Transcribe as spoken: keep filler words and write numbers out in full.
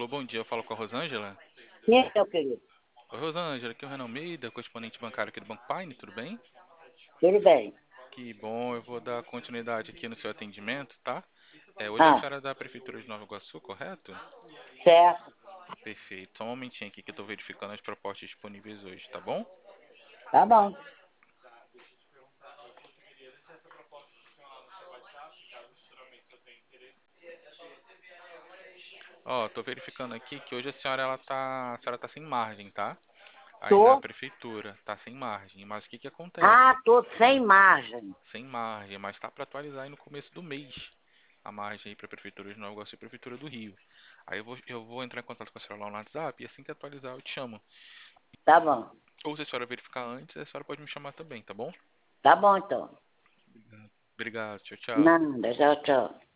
Alô, bom dia, eu falo com a Rosângela. Quem é, meu querido? Oi, Rosângela, aqui é o Renan Almeida, correspondente bancário aqui do Banco Paine, tudo bem? Tudo bem. Que bom, eu vou dar continuidade aqui no seu atendimento, tá? É, hoje a Ah, senhora é da Prefeitura de Nova Iguaçu, correto? certo. Perfeito, só um momentinho aqui que eu tô verificando as propostas disponíveis hoje, tá bom? Tá bom. Ó, tô verificando aqui que hoje a senhora, ela tá, a senhora tá sem margem, tá? Aí na Tô. Prefeitura, tá sem margem, mas o que que Ah, acontece? tô sem margem. Sem margem, mas tá para atualizar aí no começo do mês a margem aí para a Prefeitura de Nova Iguaçu e a Prefeitura do Rio. Aí eu vou, eu vou entrar em contato com a senhora lá no WhatsApp e assim que atualizar eu te chamo. Tá bom. Ou se a senhora verificar antes, a senhora pode me chamar também, tá bom? Tá bom, então. Obrigado, tchau, tchau. Nada, tchau, tchau.